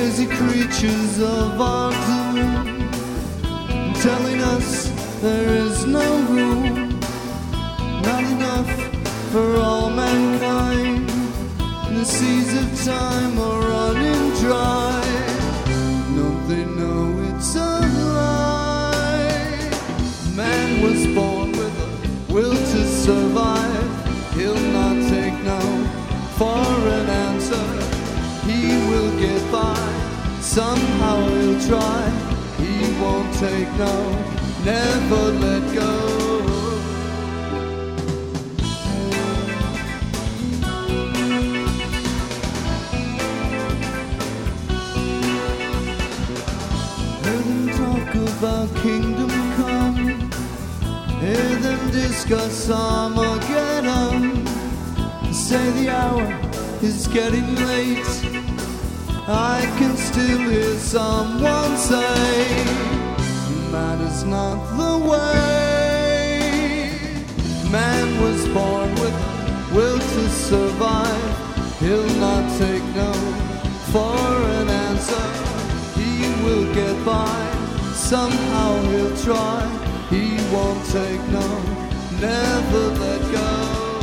crazy creatures of our doom, telling us there is no room, not enough for all mankind. The seas of time are running dry. Don't they know it's a lie? Man was born with a will to survive. He'll not take no for an answer. He will get by, somehow he'll try. He won't take no, never let go. Hear them talk about kingdom come, hear them discuss Armageddon. Say the hour is getting late. I can still hear someone say, man is not the way. Man was born with a will to survive. He'll not take no for an answer. He will get by, somehow he'll try. He won't take no, never let go.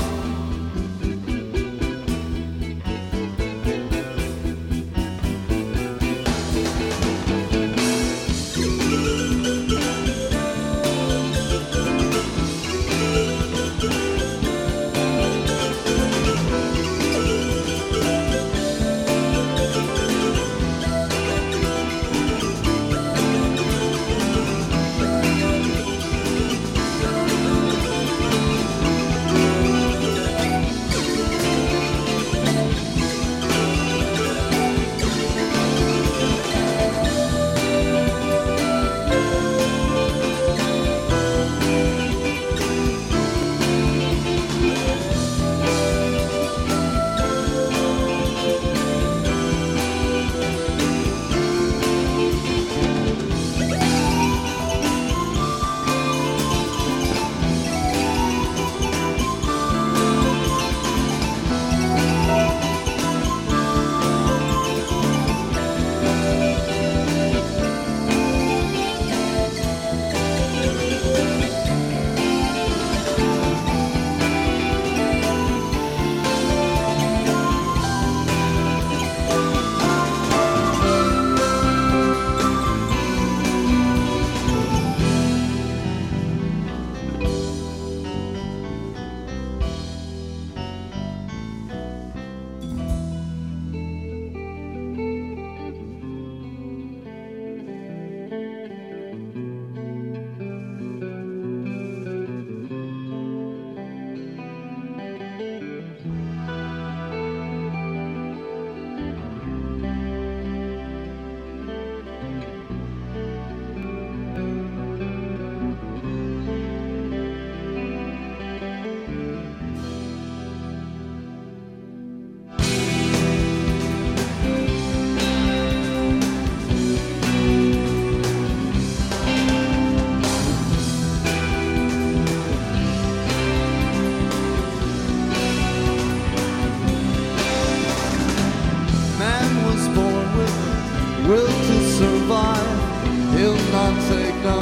Will to survive, he'll not take no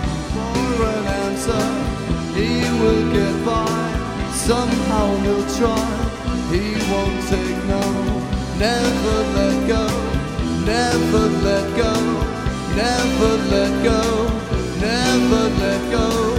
for an answer. He will get by, somehow he'll try. He won't take no, never let go, never let go, never let go, never let go.